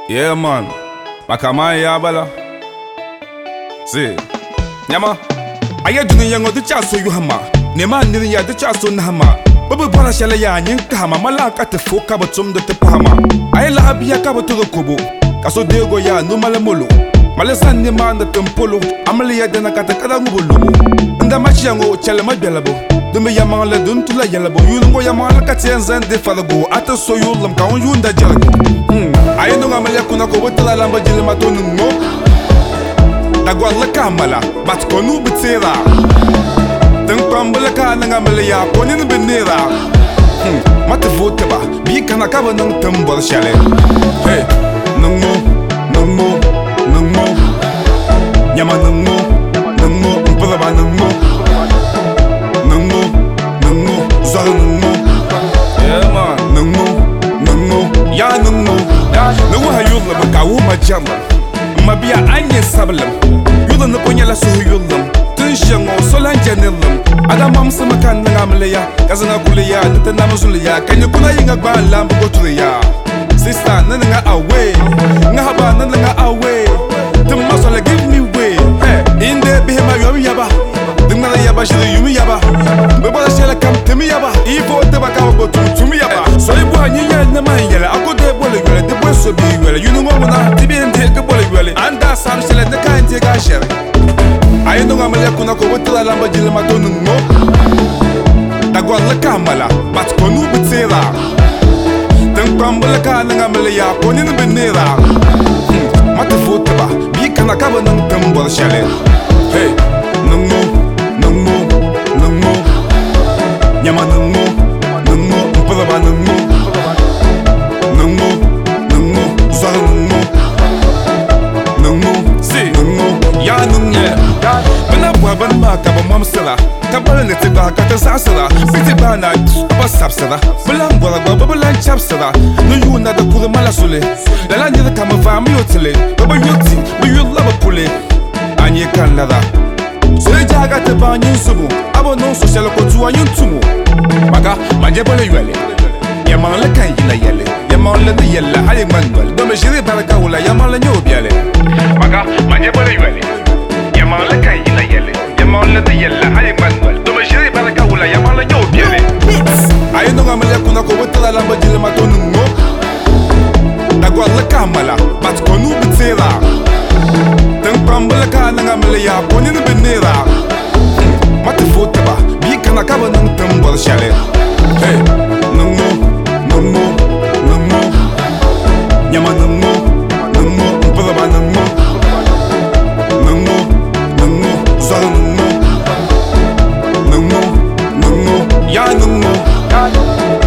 Yeah, man. Makama ya bala. See. Nyama. Aya dunu yango de chaso yu hama. Nema niri ya de chaso na hama. Babu bara shala ya nyin ka hama. Malaka te foka batum de te pahama. Aya la abiya ka batu de kobo. Kaso dego ya no malamolo. Malesan ni man de tempolo. Amali ya de na kata kada ngubulumo. Nda machi yango chale mabelabo. Dumbe yama la dun tula yalabo. Yulungo yama la katien zan de falago. Ata so yulam ka on yunda jalago. Ayo no ngamalia kuna ko butala lamba jile matonu ngo. Dagwa la kamala bat konu bitera. Teng pambala ka ngamalia ya konin benera. Mate vote ba bi kana ka banang tambal shale. Hey, nango nango nango. Nyama nango nango mpala ba nango. Nango nango zalo nango. Yeah man, nango nango ya nango. No wa yulla ba kawo ma jamba. Mabia anye sablam. Yulla no konya la so yullam. Tun shango solan janelam. Ada mam sama kan ngamleya. Kazana kuleya tata namzuliya. Kanya kuna yinga ba lambo gotuya. Sister nanga away. Ngahaba nanga away. Tumasola give me way. In there be my yaba. Dingala yaba shiri yumi yaba. Beba shela kam temi yaba. Ifo te bakawa go to me yaba. So ibu anyiya na mayela. Akode bole gwele de boy so bi gwele. You know mona tibi ente ke bole gwele. Anda sam shela de kan te ga shere. Ayo no ngamale kuna ko wotla lamba jile matonu ngo. Dagwa la kamala bat konu bitera. Teng pambala ka ngamale ya konin benera. Mate fote ba bi kana ka banang tambal shale. Hey, nango nango nango. Nyama nango nango mpala ba nango. Nango nango zalo nango. Nango si nango ya nango. Bana bwa ban ma ka ba mamsala. Ka bala ne te ba ka ta sasala. Biti ba na ba sapsala. Bulan bwa ba bulan chapsala. No yu na da kure mala sule. La la ni da kama fami otele. Ba yuti bu yulla ba pule. Anye kan la da. So jaga te ba nyin subu. Abo non social ko tu anyun tumu. Maka manje bole yuele. Yaman la kan yila yele. Yaman la de yella hali manuel. Do me jiri baraka wala yaman la nyobiale. Maka manje bole yuele. Yaman la kan yila yele. Yaman la de yella hali manuel. Do me jiri baraka wala yaman la nyobiale. Ayo no ngamale kuna ko wotala lamba jile matonu ngo. Dagwa la kamala bat konu bitera. Teng pambala ka ngamale ya konin benera. Mate fote ba bi kana ka banang tambal shale. Hey, nango nango nango. Nyama nango nango mpala ba nango. Nango nango zalo nango. Nango nango ya nango.